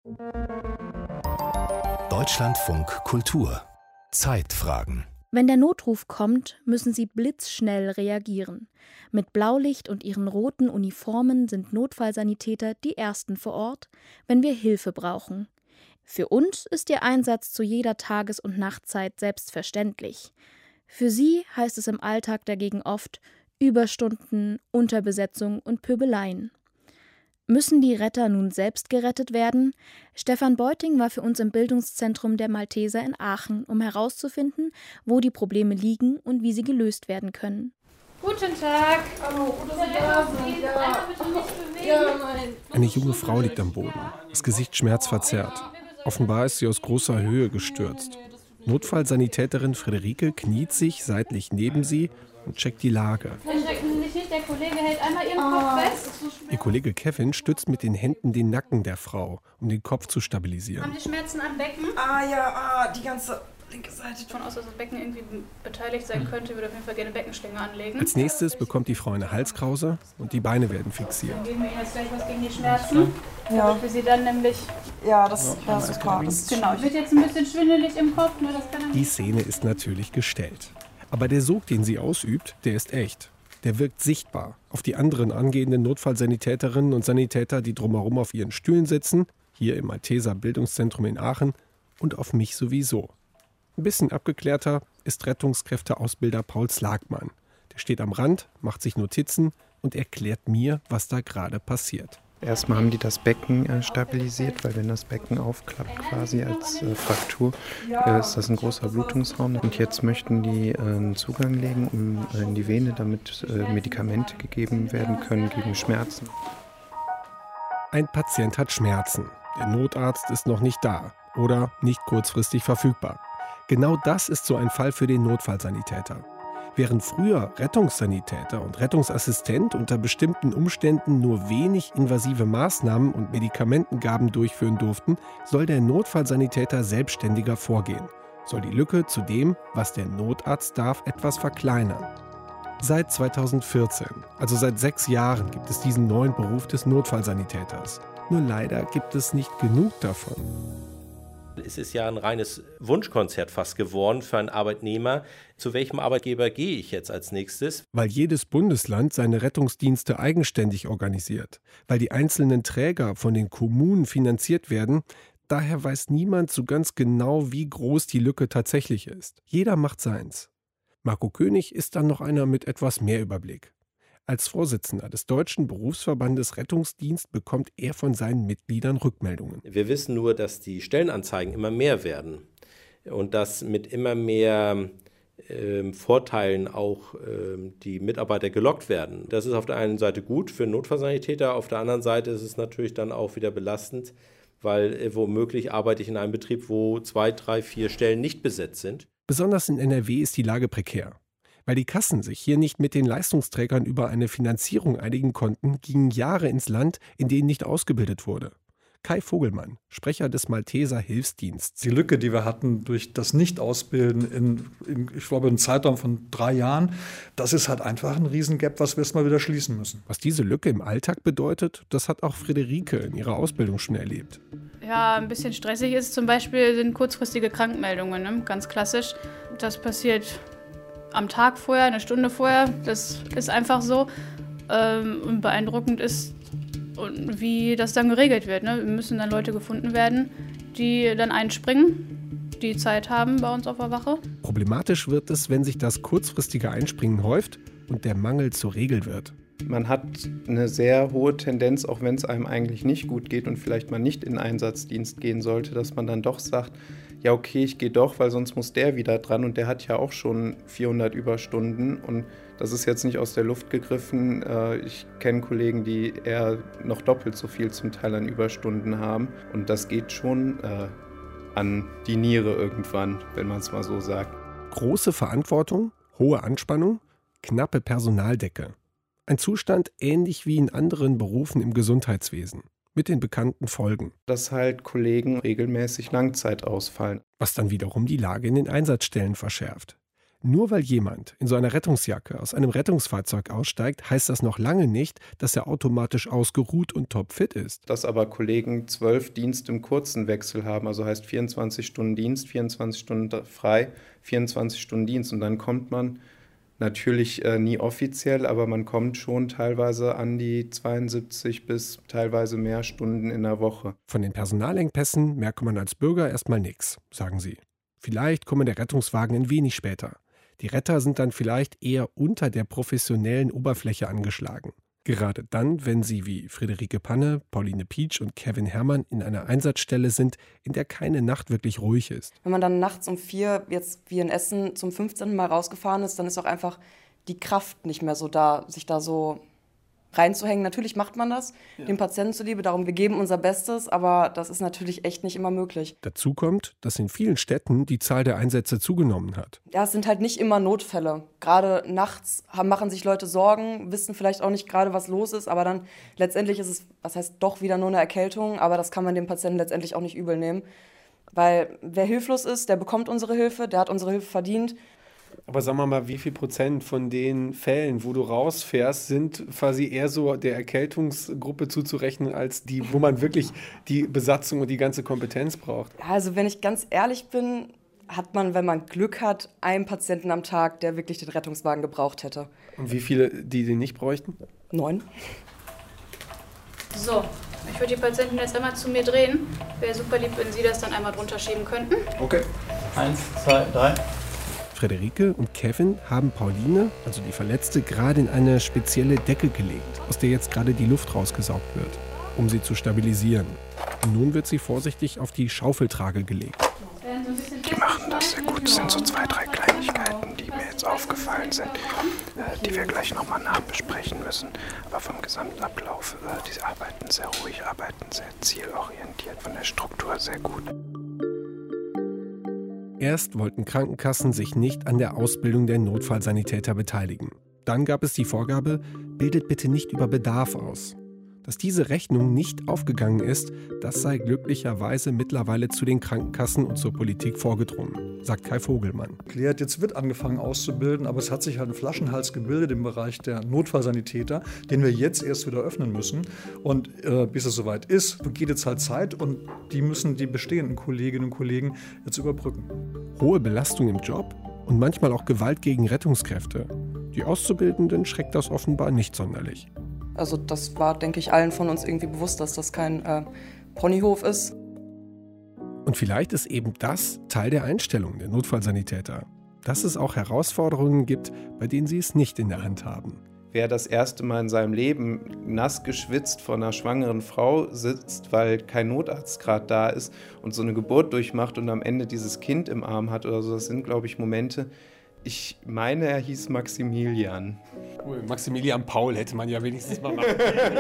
Deutschlandfunk Kultur Zeitfragen. Wenn der Notruf kommt, müssen sie blitzschnell reagieren. Mit Blaulicht und ihren roten Uniformen sind Notfallsanitäter die Ersten vor Ort, wenn wir Hilfe brauchen. Für uns ist ihr Einsatz zu jeder Tages- und Nachtzeit selbstverständlich. Für sie heißt es im Alltag dagegen oft Überstunden, Unterbesetzung und Pöbeleien. Müssen die Retter nun selbst gerettet werden? Stefan Beuting war für uns im Bildungszentrum der Malteser in Aachen, um herauszufinden, wo die Probleme liegen und wie sie gelöst werden können. Guten Tag. Hallo, oder sind da? Eine junge Frau liegt am Boden, das Gesicht schmerzverzerrt. Offenbar ist sie aus großer Höhe gestürzt. Notfallsanitäterin Friederike kniet sich seitlich neben sie und checkt die Lage. Erschrecken Sie sich nicht, der Kollege hält einmal Ihren Kopf fest. Ihr Kollege Kevin stützt mit den Händen den Nacken der Frau, um den Kopf zu stabilisieren. Haben Sie Schmerzen am Becken? Die ganze linke Seite. Davon aus, dass das Becken irgendwie beteiligt sein könnte, würde auf jeden Fall gerne Beckenschlinge anlegen. Als nächstes bekommt die Frau eine Halskrause und die Beine werden fixiert. Dann geben wir Ihnen jetzt gleich was gegen die Schmerzen. Ja. Für Sie dann nämlich... Ja, das wäre super. Genau, ich bin jetzt ein bisschen schwindelig im Kopf. Nur das kann Die Szene ist natürlich gestellt. Aber der Sog, den sie ausübt, der ist echt. Der wirkt sichtbar auf die anderen angehenden Notfallsanitäterinnen und Sanitäter, die drumherum auf ihren Stühlen sitzen, hier im Malteser Bildungszentrum in Aachen, und auf mich sowieso. Ein bisschen abgeklärter ist Rettungskräfteausbilder Paul Slagmann. Der steht am Rand, macht sich Notizen und erklärt mir, was da gerade passiert. Erstmal haben die das Becken stabilisiert, weil wenn das Becken aufklappt quasi als Fraktur, ist das ein großer Blutungsraum. Und jetzt möchten die einen Zugang legen in die Vene, damit Medikamente gegeben werden können gegen Schmerzen. Ein Patient hat Schmerzen. Der Notarzt ist noch nicht da oder nicht kurzfristig verfügbar. Genau das ist so ein Fall für den Notfallsanitäter. Während früher Rettungssanitäter und Rettungsassistent unter bestimmten Umständen nur wenig invasive Maßnahmen und Medikamentengaben durchführen durften, soll der Notfallsanitäter selbstständiger vorgehen, soll die Lücke zu dem, was der Notarzt darf, etwas verkleinern. Seit 2014, also seit 6 Jahren, gibt es diesen neuen Beruf des Notfallsanitäters. Nur leider gibt es nicht genug davon. Es ist ja ein reines Wunschkonzert fast geworden für einen Arbeitnehmer. Zu welchem Arbeitgeber gehe ich jetzt als nächstes? Weil jedes Bundesland seine Rettungsdienste eigenständig organisiert. Weil die einzelnen Träger von den Kommunen finanziert werden. Daher weiß niemand so ganz genau, wie groß die Lücke tatsächlich ist. Jeder macht seins. Marco König ist dann noch einer mit etwas mehr Überblick. Als Vorsitzender des Deutschen Berufsverbandes Rettungsdienst bekommt er von seinen Mitgliedern Rückmeldungen. Wir wissen nur, dass die Stellenanzeigen immer mehr werden und dass mit immer mehr Vorteilen auch die Mitarbeiter gelockt werden. Das ist auf der einen Seite gut für Notfallsanitäter, auf der anderen Seite ist es natürlich dann auch wieder belastend, weil womöglich arbeite ich in einem Betrieb, wo 2, 3, 4 Stellen nicht besetzt sind. Besonders in NRW ist die Lage prekär. Weil die Kassen sich hier nicht mit den Leistungsträgern über eine Finanzierung einigen konnten, gingen Jahre ins Land, in denen nicht ausgebildet wurde. Kai Vogelmann, Sprecher des Malteser Hilfsdienstes. Die Lücke, die wir hatten durch das Nicht-Ausbilden ich glaube, einem Zeitraum von 3 Jahren, das ist halt einfach ein Riesengap, was wir jetzt mal wieder schließen müssen. Was diese Lücke im Alltag bedeutet, das hat auch Friederike in ihrer Ausbildung schon erlebt. Ja, ein bisschen stressig ist zum Beispiel sind kurzfristige Krankmeldungen, ne? Ganz klassisch. Das passiert am Tag vorher, eine Stunde vorher, das ist einfach so. Und beeindruckend ist, wie das dann geregelt wird. Ne? Müssen dann Leute gefunden werden, die dann einspringen, die Zeit haben bei uns auf der Wache. Problematisch wird es, wenn sich das kurzfristige Einspringen häuft und der Mangel zur Regel wird. Man hat eine sehr hohe Tendenz, auch wenn es einem eigentlich nicht gut geht und vielleicht mal nicht in den Einsatzdienst gehen sollte, dass man dann doch sagt, ja okay, ich gehe doch, weil sonst muss der wieder dran und der hat ja auch schon 400 Überstunden und das ist jetzt nicht aus der Luft gegriffen. Ich kenne Kollegen, die eher noch doppelt so viel zum Teil an Überstunden haben und das geht schon an die Niere irgendwann, wenn man es mal so sagt. Große Verantwortung, hohe Anspannung, knappe Personaldecke. Ein Zustand ähnlich wie in anderen Berufen im Gesundheitswesen. Mit den bekannten Folgen. Dass halt Kollegen regelmäßig Langzeit ausfallen. Was dann wiederum die Lage in den Einsatzstellen verschärft. Nur weil jemand in so einer Rettungsjacke aus einem Rettungsfahrzeug aussteigt, heißt das noch lange nicht, dass er automatisch ausgeruht und topfit ist. Dass aber Kollegen 12 Dienste im kurzen Wechsel haben, also heißt 24 Stunden Dienst, 24 Stunden frei, 24 Stunden Dienst. Und dann kommt man natürlich nie offiziell, aber man kommt schon teilweise an die 72 bis teilweise mehr Stunden in der Woche. Von den Personalengpässen merkt man als Bürger erstmal nichts, sagen sie. Vielleicht kommen der Rettungswagen ein wenig später. Die Retter sind dann vielleicht eher unter der professionellen Oberfläche angeschlagen. Gerade dann, wenn sie wie Friederike Panne, Pauline Pietsch und Kevin Herrmann in einer Einsatzstelle sind, in der keine Nacht wirklich ruhig ist. Wenn man dann nachts um 4, jetzt wie in Essen, zum 15. Mal rausgefahren ist, dann ist auch einfach die Kraft nicht mehr so da, sich da so reinzuhängen. Natürlich macht man das, dem Patienten zuliebe, darum wir geben unser Bestes, aber das ist natürlich echt nicht immer möglich. Dazu kommt, dass in vielen Städten die Zahl der Einsätze zugenommen hat. Ja, es sind halt nicht immer Notfälle. Gerade nachts machen sich Leute Sorgen, wissen vielleicht auch nicht gerade, was los ist, aber dann letztendlich ist es, was heißt doch wieder nur eine Erkältung, aber das kann man dem Patienten letztendlich auch nicht übel nehmen. Weil wer hilflos ist, der bekommt unsere Hilfe, der hat unsere Hilfe verdient. Aber sagen wir mal, wie viel Prozent von den Fällen, wo du rausfährst, sind quasi eher so der Erkältungsgruppe zuzurechnen, als die, wo man wirklich die Besatzung und die ganze Kompetenz braucht? Ja, also wenn ich ganz ehrlich bin, hat man, wenn man Glück hat, einen Patienten am Tag, der wirklich den Rettungswagen gebraucht hätte. Und wie viele, die den nicht bräuchten? 9. So, ich würde die Patienten jetzt einmal zu mir drehen. Wäre super lieb, wenn Sie das dann einmal drunter schieben könnten. Okay. 1, 2, 3. Frederike und Kevin haben Pauline, also die Verletzte, gerade in eine spezielle Decke gelegt, aus der jetzt gerade die Luft rausgesaugt wird, um sie zu stabilisieren. Und nun wird sie vorsichtig auf die Schaufeltrage gelegt. Die machen das sehr gut. Das sind so 2, 3 Kleinigkeiten, die mir jetzt aufgefallen sind, die wir gleich nochmal nachbesprechen müssen. Aber vom Gesamtablauf, die arbeiten sehr ruhig, arbeiten sehr zielorientiert, von der Struktur sehr gut. Erst wollten Krankenkassen sich nicht an der Ausbildung der Notfallsanitäter beteiligen. Dann gab es die Vorgabe, bildet bitte nicht über Bedarf aus. Dass diese Rechnung nicht aufgegangen ist, das sei glücklicherweise mittlerweile zu den Krankenkassen und zur Politik vorgedrungen, sagt Kai Vogelmann. Jetzt wird angefangen auszubilden, aber es hat sich halt ein Flaschenhals gebildet im Bereich der Notfallsanitäter, den wir jetzt erst wieder öffnen müssen. Und bis es soweit ist, geht jetzt halt Zeit und die müssen die bestehenden Kolleginnen und Kollegen jetzt überbrücken. Hohe Belastung im Job und manchmal auch Gewalt gegen Rettungskräfte. Die Auszubildenden schreckt das offenbar nicht sonderlich. Also das war, denke ich, allen von uns irgendwie bewusst, dass das kein Ponyhof ist. Und vielleicht ist eben das Teil der Einstellung der Notfallsanitäter, dass es auch Herausforderungen gibt, bei denen sie es nicht in der Hand haben. Wer das erste Mal in seinem Leben nass geschwitzt vor einer schwangeren Frau sitzt, weil kein Notarzt gerade da ist und so eine Geburt durchmacht und am Ende dieses Kind im Arm hat oder so, das sind, glaube ich, Momente. Ich meine, er hieß Maximilian. Cool, Maximilian Paul hätte man ja wenigstens mal machen.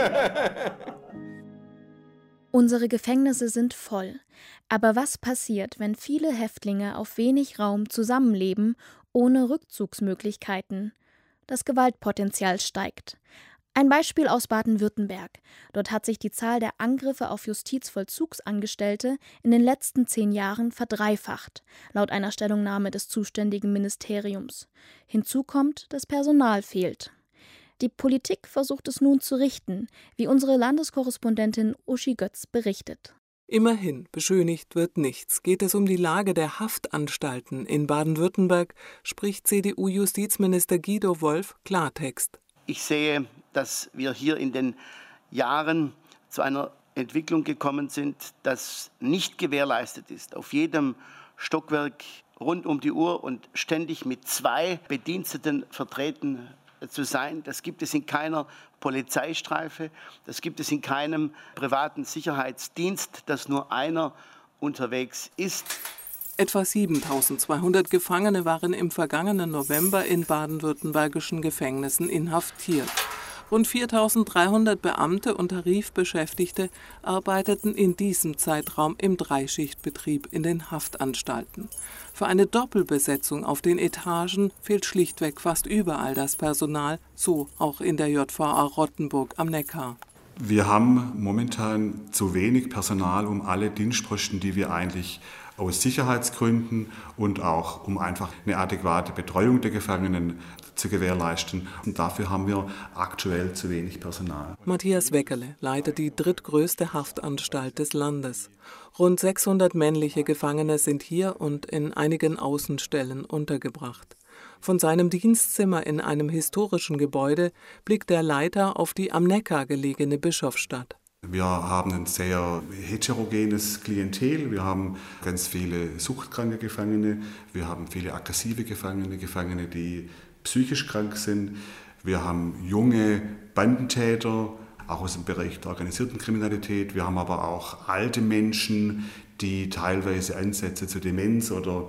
Unsere Gefängnisse sind voll. Aber was passiert, wenn viele Häftlinge auf wenig Raum zusammenleben, ohne Rückzugsmöglichkeiten? Das Gewaltpotenzial steigt. Ein Beispiel aus Baden-Württemberg. Dort hat sich die Zahl der Angriffe auf Justizvollzugsangestellte in den letzten 10 Jahren verdreifacht, laut einer Stellungnahme des zuständigen Ministeriums. Hinzu kommt, das Personal fehlt. Die Politik versucht es nun zu richten, wie unsere Landeskorrespondentin Uschi Götz berichtet. Immerhin, beschönigt wird nichts. Geht es um die Lage der Haftanstalten in Baden-Württemberg, spricht CDU-Justizminister Guido Wolf Klartext. Ich sehe, dass wir hier in den Jahren zu einer Entwicklung gekommen sind, das nicht gewährleistet ist. Auf jedem Stockwerk rund um die Uhr und ständig mit 2 Bediensteten vertreten zu sein. Das gibt es in keiner Polizeistreife, das gibt es in keinem privaten Sicherheitsdienst, dass nur einer unterwegs ist. Etwa 7.200 Gefangene waren im vergangenen November in baden-württembergischen Gefängnissen inhaftiert. Rund 4.300 Beamte und Tarifbeschäftigte arbeiteten in diesem Zeitraum im Dreischichtbetrieb in den Haftanstalten. Für eine Doppelbesetzung auf den Etagen fehlt schlichtweg fast überall das Personal, so auch in der JVA Rottenburg am Neckar. Wir haben momentan zu wenig Personal, um alle Dienstposten, die wir eigentlich aus Sicherheitsgründen und auch um einfach eine adäquate Betreuung der Gefangenen zu gewährleisten. Und dafür haben wir aktuell zu wenig Personal. Matthias Weckerle leitet die drittgrößte Haftanstalt des Landes. Rund 600 männliche Gefangene sind hier und in einigen Außenstellen untergebracht. Von seinem Dienstzimmer in einem historischen Gebäude blickt der Leiter auf die am Neckar gelegene Bischofsstadt. Wir haben ein sehr heterogenes Klientel. Wir haben ganz viele suchtkranke Gefangene. Wir haben viele aggressive Gefangene, Gefangene, die psychisch krank sind. Wir haben junge Bandentäter, auch aus dem Bereich der organisierten Kriminalität. Wir haben aber auch alte Menschen, die teilweise Ansätze zu Demenz oder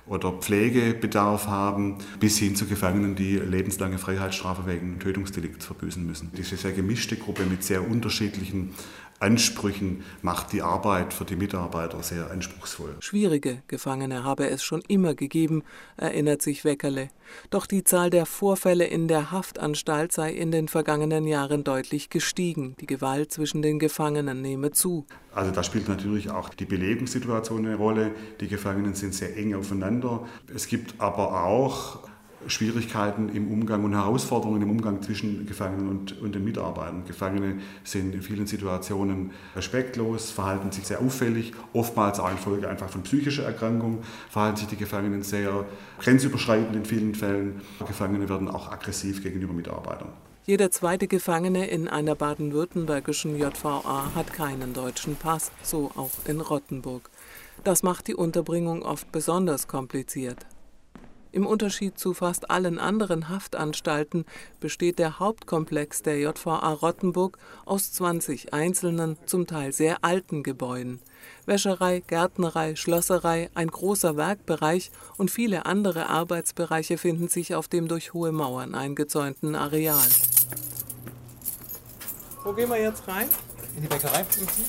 Pflegebedarf haben, bis hin zu Gefangenen, die lebenslange Freiheitsstrafe wegen Tötungsdelikts verbüßen müssen. Diese sehr gemischte Gruppe mit sehr unterschiedlichen Ansprüchen macht die Arbeit für die Mitarbeiter sehr anspruchsvoll. Schwierige Gefangene habe es schon immer gegeben, erinnert sich Weckerle. Doch die Zahl der Vorfälle in der Haftanstalt sei in den vergangenen Jahren deutlich gestiegen. Die Gewalt zwischen den Gefangenen nehme zu. Also da spielt natürlich auch die Belegungssituation eine Rolle. Die Gefangenen sind sehr eng aufeinander. Es gibt aber auch Schwierigkeiten im Umgang und Herausforderungen im Umgang zwischen Gefangenen und den Mitarbeitern. Gefangene sind in vielen Situationen respektlos, verhalten sich sehr auffällig, oftmals auch infolge einfach von psychischer Erkrankung, verhalten sich die Gefangenen sehr grenzüberschreitend in vielen Fällen. Gefangene werden auch aggressiv gegenüber Mitarbeitern. Jeder zweite Gefangene in einer baden-württembergischen JVA hat keinen deutschen Pass, so auch in Rottenburg. Das macht die Unterbringung oft besonders kompliziert. Im Unterschied zu fast allen anderen Haftanstalten besteht der Hauptkomplex der JVA Rottenburg aus 20 einzelnen, zum Teil sehr alten Gebäuden. Wäscherei, Gärtnerei, Schlosserei, ein großer Werkbereich und viele andere Arbeitsbereiche finden sich auf dem durch hohe Mauern eingezäunten Areal. Wo gehen wir jetzt rein? In die Bäckerei.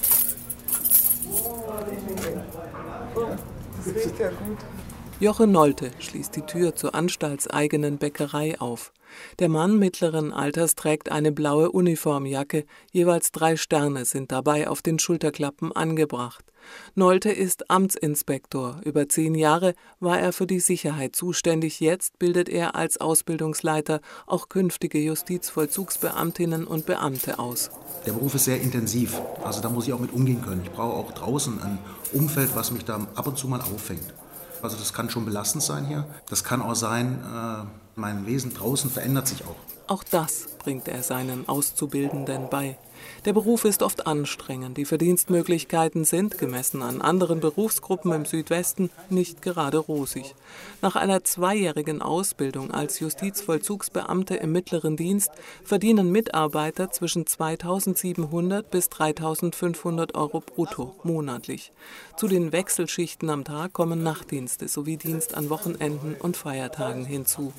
Das riecht ja gut. Joche Nolte schließt die Tür zur anstaltseigenen Bäckerei auf. Der Mann mittleren Alters trägt eine blaue Uniformjacke, jeweils 3 Sterne sind dabei auf den Schulterklappen angebracht. Nolte ist Amtsinspektor. Über 10 Jahre war er für die Sicherheit zuständig. Jetzt bildet er als Ausbildungsleiter auch künftige Justizvollzugsbeamtinnen und Beamte aus. Der Beruf ist sehr intensiv, also da muss ich auch mit umgehen können. Ich brauche auch draußen ein Umfeld, was mich da ab und zu mal auffängt. Also das kann schon belastend sein hier. Das kann auch sein, mein Wesen draußen verändert sich auch. Auch das bringt er seinen Auszubildenden bei. Der Beruf ist oft anstrengend. Die Verdienstmöglichkeiten sind, gemessen an anderen Berufsgruppen im Südwesten, nicht gerade rosig. Nach einer 2-jährigen Ausbildung als Justizvollzugsbeamte im mittleren Dienst verdienen Mitarbeiter zwischen 2.700 bis 3.500 Euro brutto monatlich. Zu den Wechselschichten am Tag kommen Nachtdienste sowie Dienst an Wochenenden und Feiertagen hinzu.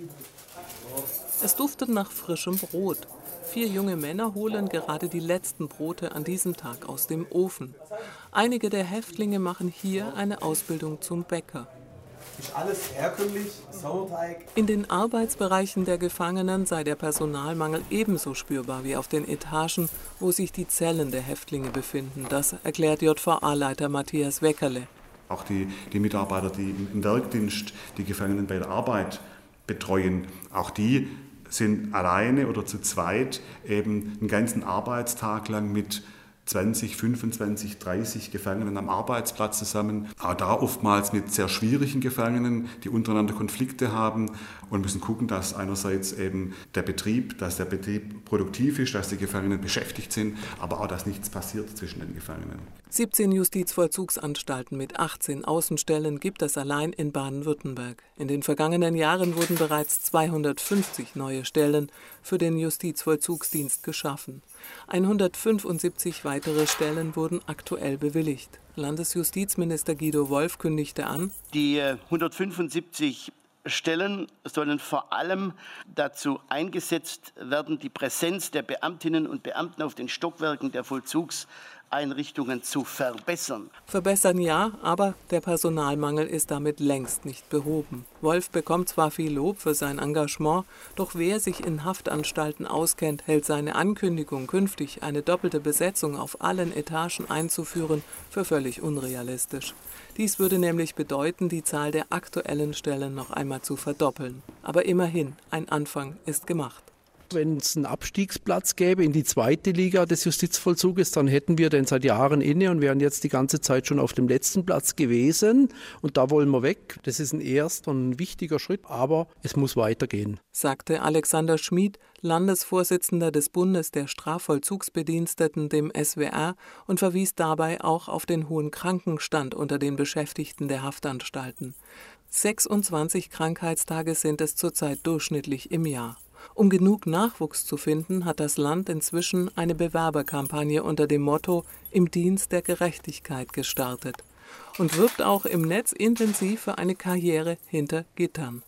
Es duftet nach frischem Brot. 4 junge Männer holen gerade die letzten Brote an diesem Tag aus dem Ofen. Einige der Häftlinge machen hier eine Ausbildung zum Bäcker. Ist alles herkömmlich, Sauerteig. In den Arbeitsbereichen der Gefangenen sei der Personalmangel ebenso spürbar wie auf den Etagen, wo sich die Zellen der Häftlinge befinden. Das erklärt JVA-Leiter Matthias Weckerle. Auch die Mitarbeiter, die im Werkdienst die Gefangenen bei der Arbeit betreuen, auch die sind alleine oder zu zweit eben einen ganzen Arbeitstag lang mit 20, 25, 30 Gefangenen am Arbeitsplatz zusammen. Auch da oftmals mit sehr schwierigen Gefangenen, die untereinander Konflikte haben und müssen gucken, dass einerseits eben der Betrieb produktiv ist, dass die Gefangenen beschäftigt sind, aber auch, dass nichts passiert zwischen den Gefangenen. 17 Justizvollzugsanstalten mit 18 Außenstellen gibt es allein in Baden-Württemberg. In den vergangenen Jahren wurden bereits 250 neue Stellen für den Justizvollzugsdienst geschaffen. 175 weitere Stellen wurden aktuell bewilligt. Landesjustizminister Guido Wolf kündigte an: Die 175 Stellen sollen vor allem dazu eingesetzt werden, die Präsenz der Beamtinnen und Beamten auf den Stockwerken der Vollzugsanstalten Einrichtungen zu verbessern. Verbessern ja, aber der Personalmangel ist damit längst nicht behoben. Wolf bekommt zwar viel Lob für sein Engagement, doch wer sich in Haftanstalten auskennt, hält seine Ankündigung, künftig eine doppelte Besetzung auf allen Etagen einzuführen, für völlig unrealistisch. Dies würde nämlich bedeuten, die Zahl der aktuellen Stellen noch einmal zu verdoppeln. Aber immerhin, ein Anfang ist gemacht. Wenn es einen Abstiegsplatz gäbe in die zweite Liga des Justizvollzuges, dann hätten wir den seit Jahren inne und wären jetzt die ganze Zeit schon auf dem letzten Platz gewesen. Und da wollen wir weg. Das ist ein erster und ein wichtiger Schritt, aber es muss weitergehen, sagte Alexander Schmid, Landesvorsitzender des Bundes der Strafvollzugsbediensteten, dem SWR, und verwies dabei auch auf den hohen Krankenstand unter den Beschäftigten der Haftanstalten. 26 Krankheitstage sind es zurzeit durchschnittlich im Jahr. Um genug Nachwuchs zu finden, hat das Land inzwischen eine Bewerberkampagne unter dem Motto »Im Dienst der Gerechtigkeit« gestartet und wirbt auch im Netz intensiv für eine Karriere hinter Gittern.